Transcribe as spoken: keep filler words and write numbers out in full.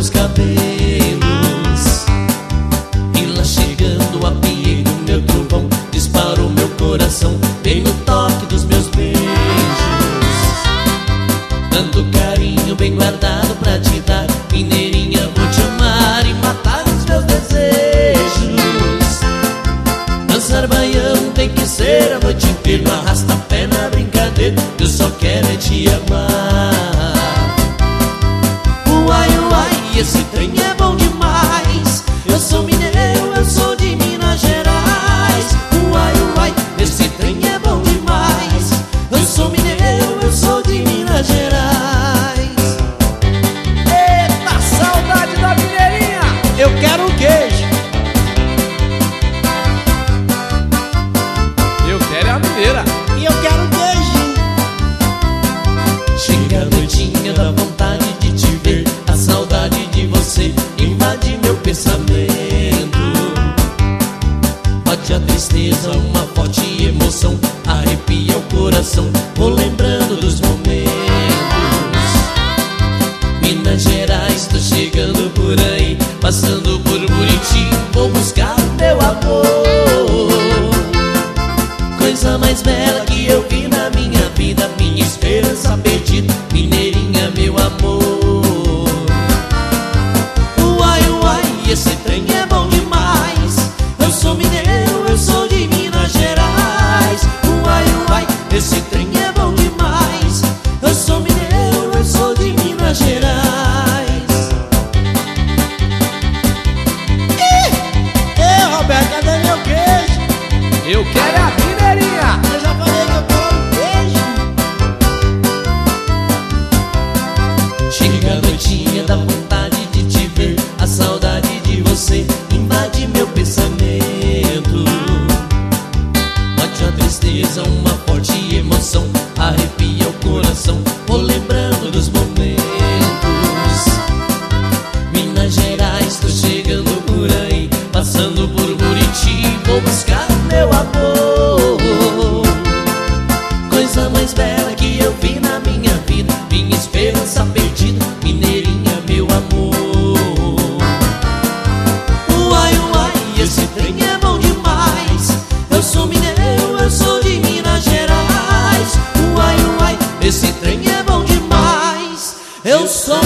seus cabelos. E lá chegando apiei no meu trovão, disparou meu coração, bem no toque dos meus beijos. Tanto carinho bem guardado pra te dar, mineirinha, vou te amar e matar os meus desejos. Dançar baião tem que ser a noite inteira, não arrasta pé na brincadeira, eu só quero é te amar. Uai, uai, esse trem é bom demais, eu sou mineiro, eu sou de Minas Gerais. Uai, uai, esse trem é bom demais, eu sou mineiro, eu sou de Minas Gerais. Eita, saudade da mineirinha! Eu quero um queijo. Eu quero a mineira. E eu quero um queijo. Chega a noitinha da vontade de te ver, a saudade de você invade meu pensamento. Bate a tristeza, uma forte emoção, arrepia o coração, vou lembrando dos momentos. Minas Gerais, tô chegando por aí, passando por Buriti, vou buscar meu amor. Coisa mais bela que eu vi na minha vida, minha esperança perdida, mineirinha, meu amor. Uai, uai, esse trem é bom demais, eu sou mineiro, eu sou de Minas Gerais. Uai, uai, esse trem é bom demais, eu sou mineiro, eu sou de Minas Gerais. Ei, Roberto, cadê meu queijo? Eu quero a mineirinha. Eu já falei que eu quero um queijo. Chega a noitinha da vontade de te ver, a saudade de você invade meu pensamento. Bate a tristeza, uma forte emoção, arrepia o coração, vou lembrando dos momentos. Minas Gerais, tô chegando por aí, passando por Buriti, vou buscar meu amor. Coisa mais bela que eu vi na minha vida, minha esperança perdida, mineirinha, meu amor. Uai, uai, esse trem é bom demais, eu sou mineiro, eu sou de Minas Gerais. Uai, uai, esse trem é bom demais, eu sou